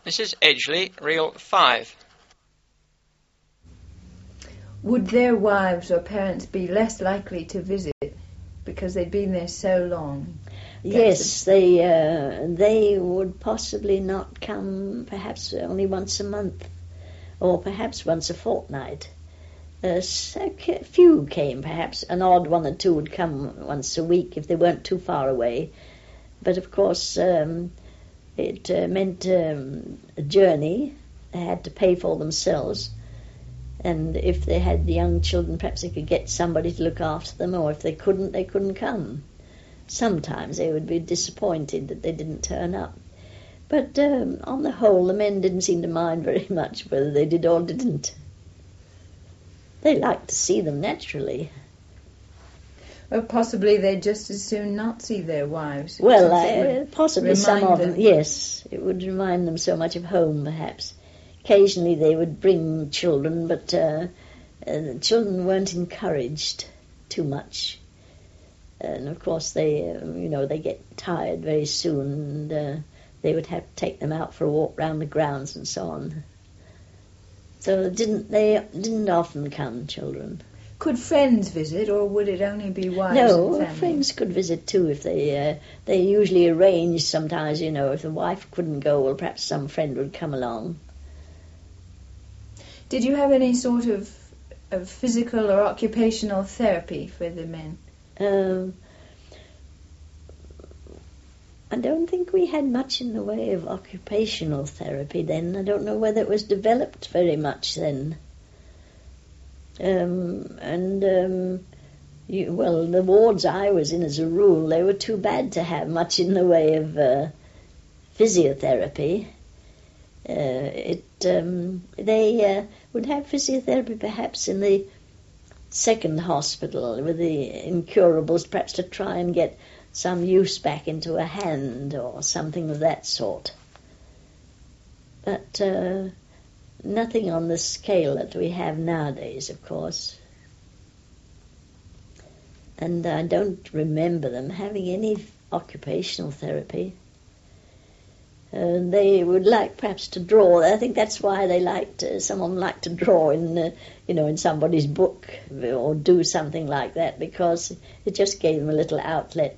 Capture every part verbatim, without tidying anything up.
Missus Edgley, reel five. Would their wives or parents be less likely to visit because they'd been there so long? Yes, they uh, they would possibly not come perhaps only once a month or perhaps once a fortnight. Uh, so few came, perhaps an odd one or two would come once a week if they weren't too far away. But of course um, it uh, meant um, a journey. They had to pay for themselves. And if they had young children, perhaps they could get somebody to look after them, or if they couldn't, they couldn't come. Sometimes they would be disappointed that they didn't turn up. But um, on the whole, the men didn't seem to mind very much whether they did or didn't. They liked to see them, naturally. Or possibly they'd just as soon not see their wives. Well, uh, possibly some of them, them, yes. It would remind them so much of home, perhaps. Occasionally they would bring children, but uh, uh, the children weren't encouraged too much. And of course they, uh, you know, they get tired very soon, and uh, they would have to take them out for a walk round the grounds and so on. So didn't they didn't often come, children. Could friends visit, or would it only be wives no, and family? Friends could visit too if they uh, they usually arrange sometimes, you know, if the wife couldn't go, well, perhaps some friend would come along. Did you have any sort of, of physical or occupational therapy for the men? Um, I don't think we had much in the way of occupational therapy then. I don't know whether it was developed very much then. Um, and, um, you, well, the wards I was in as a rule, they were too bad to have much in the way of uh, physiotherapy. Uh, it um, they uh, would have physiotherapy perhaps in the second hospital with the incurables, perhaps to try and get some use back into a hand or something of that sort. But uh, nothing on the scale that we have nowadays, of course. And I don't remember them having any occupational therapy. Uh, they would like perhaps to draw. I think that's why they liked, uh, some of them liked to draw in, uh, you know, in somebody's book or do something like that, because it just gave them a little outlet.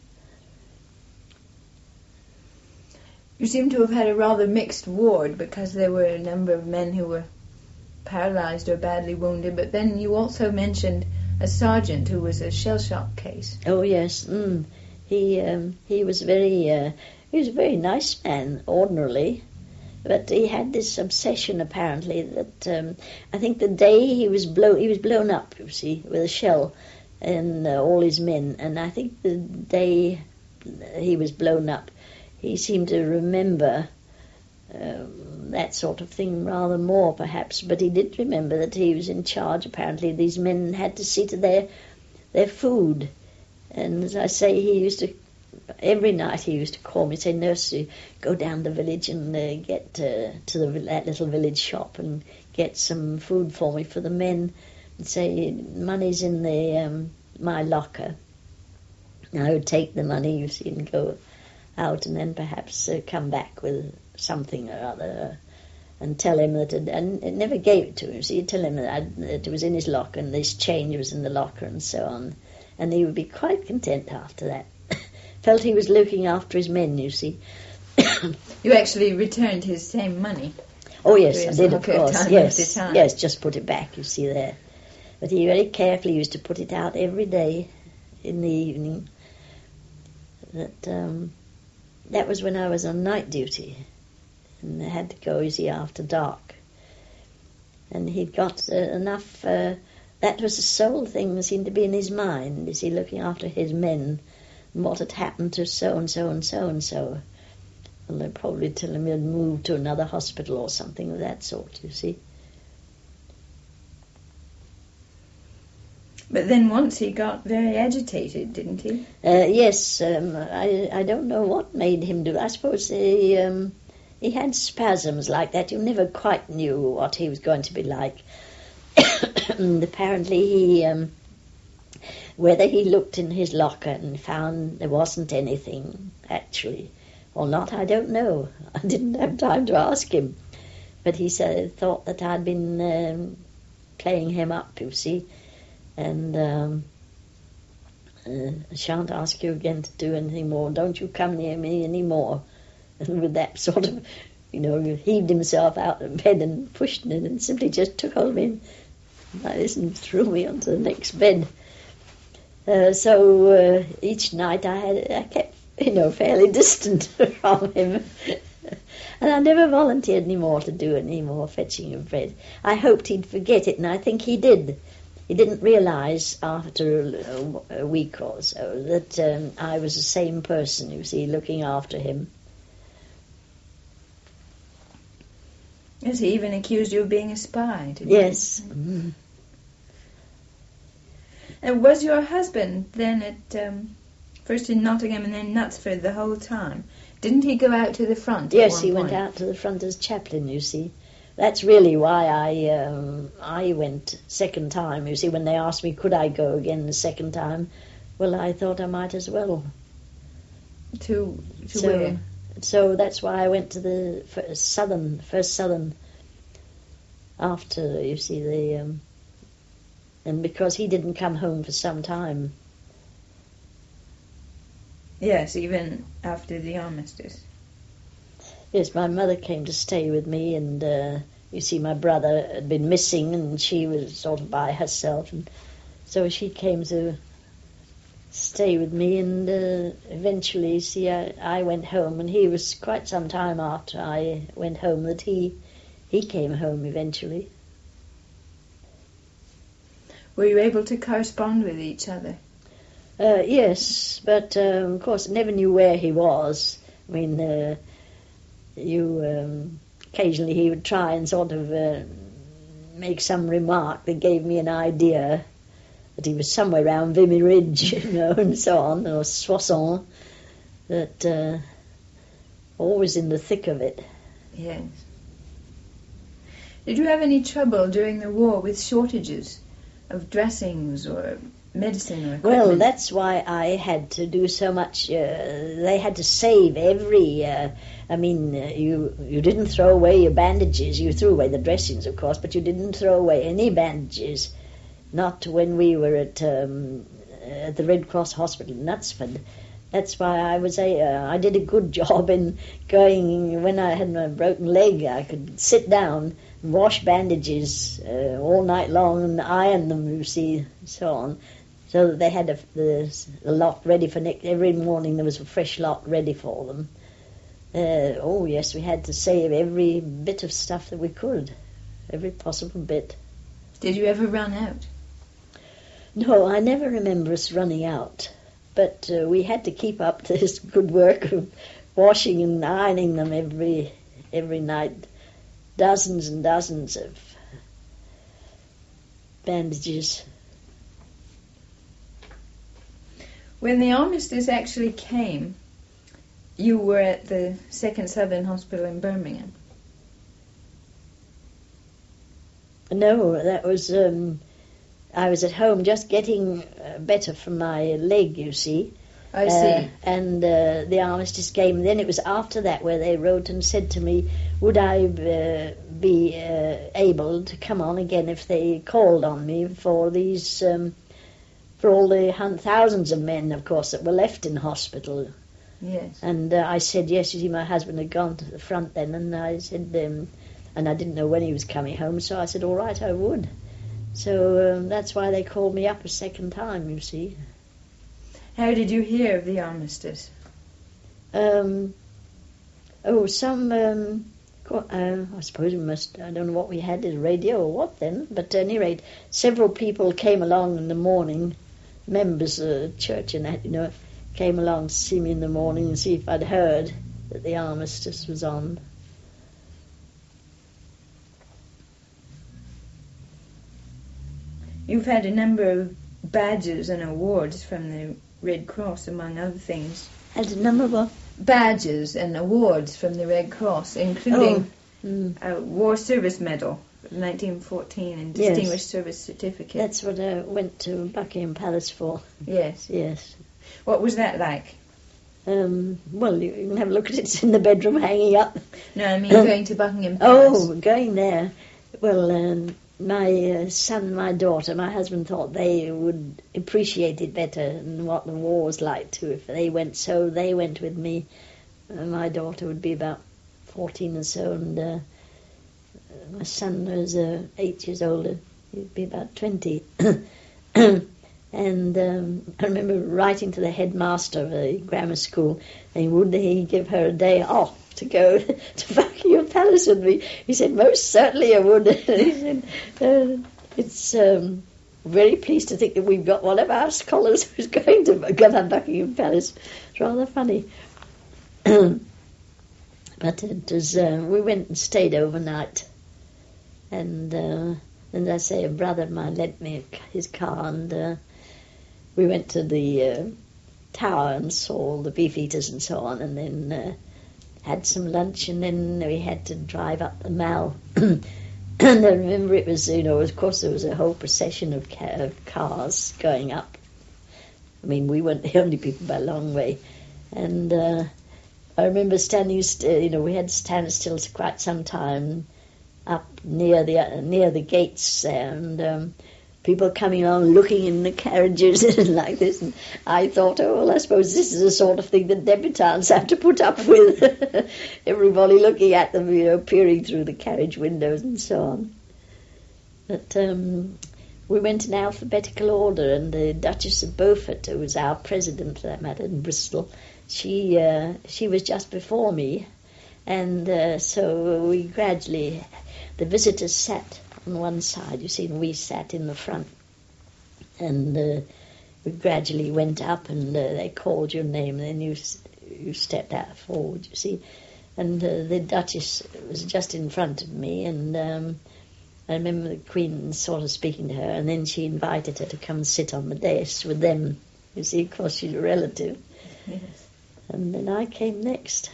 You seem to have had a rather mixed ward, because there were a number of men who were paralysed or badly wounded, but then you also mentioned a sergeant who was a shell-shock case. Oh, yes. Mm. He, um, he was very... Uh, He was a very nice man, ordinarily, but he had this obsession, apparently, that um, I think the day he was blown, he was blown up, you see, with a shell, and uh, all his men, and I think the day he was blown up, he seemed to remember um, that sort of thing rather more, perhaps, but he did remember that he was in charge. Apparently these men had to see to their, their food, and as I say, he used to every night he used to call me and say, "Nurse, go down the village and uh, get uh, to the, that little village shop and get some food for me for the men." And say, "Money's in the um, my locker." And I would take the money, you see, and go out, and then perhaps uh, come back with something or other, and tell him that, it, and it never gave it to him. So you tell him that, I, that it was in his locker, and this change was in the locker, and so on, and he would be quite content after that. Felt he was looking after his men, you see. You actually returned his same money? Oh, yes, I did, of course. Time yes, after time. yes, just put it back, you see there. But he very carefully used to put it out every day in the evening. That um, that was when I was on night duty, and I had to go, you see, after dark. And he'd got uh, enough... Uh, that was the sole thing that seemed to be in his mind, is he looking after his men, and what had happened to so-and-so and so-and-so. And they'd probably tell him he'd moved to another hospital or something of that sort, you see. But then once he got very agitated, didn't he? Uh, yes, um, I, I don't know what made him do it. I suppose he, um, he had spasms like that. You never quite knew what he was going to be like. And apparently he... Um, whether he looked in his locker and found there wasn't anything, actually, or not, I don't know. I didn't have time to ask him. But he said, thought that I'd been um, playing him up, you see. And um, uh, I shan't ask you again to do anything more. Don't you come near me any more. And with that sort of, you know, he heaved himself out of bed and pushed me and simply just took hold of me and like this and threw me onto the next bed. Uh, so uh, each night I had I kept, you know, fairly distant from him. And I never volunteered any more to do any more fetching of bread. I hoped he'd forget it, and I think he did. He didn't realise after a, a week or so that um, I was the same person, you see, looking after him. Yes, he even accused you of being a spy, didn't Yes. he? Mm. And was your husband then at um, first in Nottingham and then Knutsford the whole time? Didn't he go out to the front? Yes, at one he point? went out to the front as chaplain, you see. That's really why I um, I went second time, you see, when they asked me could I go again the second time. Well, I thought I might as well. To, to So, where? so that's why I went to the first southern, first southern after, you see, the... Um, and because he didn't come home for some time. Yes, even after the armistice. Yes, my mother came to stay with me, and uh, you see, my brother had been missing, and she was sort of by herself, and so she came to stay with me, and uh, eventually, see, I, I went home, and he was quite some time after I went home that he he came home eventually. Were you able to correspond with each other? Uh, yes, but um, of course, I never knew where he was. I mean, uh, you um, occasionally he would try and sort of uh, make some remark that gave me an idea that he was somewhere around Vimy Ridge, you know, and so on, or Soissons, that uh, always in the thick of it. Yes. Did you have any trouble during the war with shortages of dressings or medicine or equipment? Well, that's why I had to do so much. Uh, they had to save every. Uh, I mean, uh, you you didn't throw away your bandages. You threw away the dressings, of course, but you didn't throw away any bandages. Not when we were at um, at the Red Cross Hospital in Knutsford. That's why I was a. Uh, I did a good job in going when I had my broken leg. I could sit down, and wash bandages uh, all night long, and iron them. You see, so on. So that they had a, the, a lot ready for next. Every morning there was a fresh lot ready for them. Uh, oh yes, we had to save every bit of stuff that we could, every possible bit. Did you ever run out? No, I never remember us running out, but uh, we had to keep up this good work of washing and ironing them every every night, dozens and dozens of bandages. When the armistice actually came, you were at the Second Southern Hospital in Birmingham. No, that was, um, I was at home just getting uh, better from my leg, you see. I Uh, see. and uh, the armistice came. Then it was after that where they wrote and said to me, would I uh, be uh, able to come on again if they called on me for these... Um, for all the hun- thousands of men, of course, that were left in hospital. Yes. And uh, I said, yes, you see, my husband had gone to the front then, and I said, um, and I didn't know when he was coming home, so I said, all right, I would. So um, that's why they called me up a second time, you see. How did you hear of the armistice? Um, oh, some, um, co- uh, I suppose we must, I don't know what we had, is radio or what then, but at any rate, several people came along in the morning, members of the church and that, you know, came along to see me in the morning and see if I'd heard that the armistice was on. You've had a number of badges and awards from the Red Cross, among other things. Had a number of... Badges and awards from the Red Cross, including Oh, mm. a War Service Medal, nineteen fourteen, and Yes. Distinguished Service Certificate. That's what I went to Buckingham Palace for. Yes. Yes. What was that like? Um, well, you can have a look at it. It's in the bedroom hanging up. No, I mean going to Buckingham Palace. Oh, going there. Well, um, my uh, son, my daughter, my husband thought they would appreciate it better and what the war was like too if they went. So they went with me. Uh, my daughter would be about fourteen or so, and uh, my son was uh, eight years older. He'd be about twenty. And um, I remember writing to the headmaster of the grammar school, saying, would he give her a day off to go to Buckingham Palace with me? He said, most certainly I would. He said, uh, it's um, very pleased to think that we've got one of our scholars who's going to Buckingham Palace. It's rather funny. But it was, uh, we went and stayed overnight. And, uh, and I say, a brother of mine lent me his car, and uh, we went to the uh, tower and saw all the beefeaters and so on, and then uh, had some lunch, and then we had to drive up the Mall. And I remember it was, you know, of course there was a whole procession of, ca- of cars going up. I mean, we weren't the only people by a long way. And uh, I remember standing still, you know, we had to stand still for quite some time up near the uh, near the gates there, and um, people coming along looking in the carriages like this, and I thought, oh, well, I suppose this is the sort of thing that debutantes have to put up with. Everybody looking at them, you know, peering through the carriage windows and so on. But um, we went in alphabetical order, and the Duchess of Beaufort, who was our president for that matter in Bristol, she uh, she was just before me, and uh, so we gradually, the visitors sat on one side, you see, and we sat in the front. And uh, we gradually went up, and uh, they called your name, and then you you stepped out forward, you see. And uh, the Duchess was just in front of me, and um, I remember the Queen sort of speaking to her, and then she invited her to come and sit on the dais with them, you see, because she's a relative. Yes. And then I came next.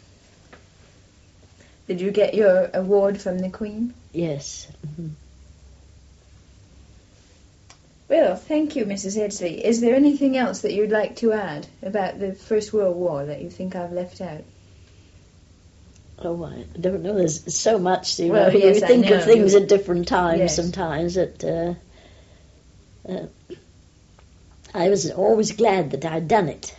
Did you get your award from the Queen? Yes. Mm-hmm. Well, thank you, Missus Edsley. Is there anything else that you'd like to add about the First World War that you think I've left out? Oh, I don't know. There's so much. You Well, know, yes, you I think know. of things You- at different times. Yes. Sometimes that uh, uh, I was always glad that I'd done it.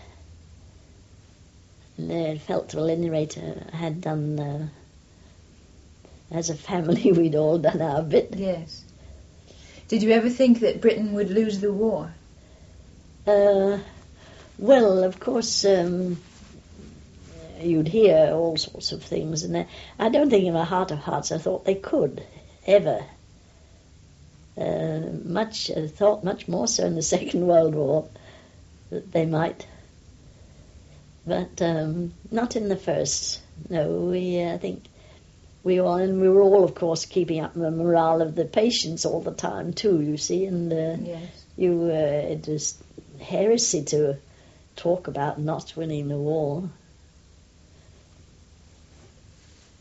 And I felt, well, at any rate, uh, I had done. Uh, as a family, we'd all done our bit. Yes. Did you ever think that Britain would lose the war? Uh, well, of course, um, you'd hear all sorts of things, and uh, I don't think in my heart of hearts I thought they could, ever. Uh, much uh, thought much more so in the Second World War that they might, but um, not in the first. No, we uh, I think we all, and we were all, of course, keeping up the morale of the patients all the time too. You see, and uh, Yes. you uh, it was heresy to talk about not winning the war.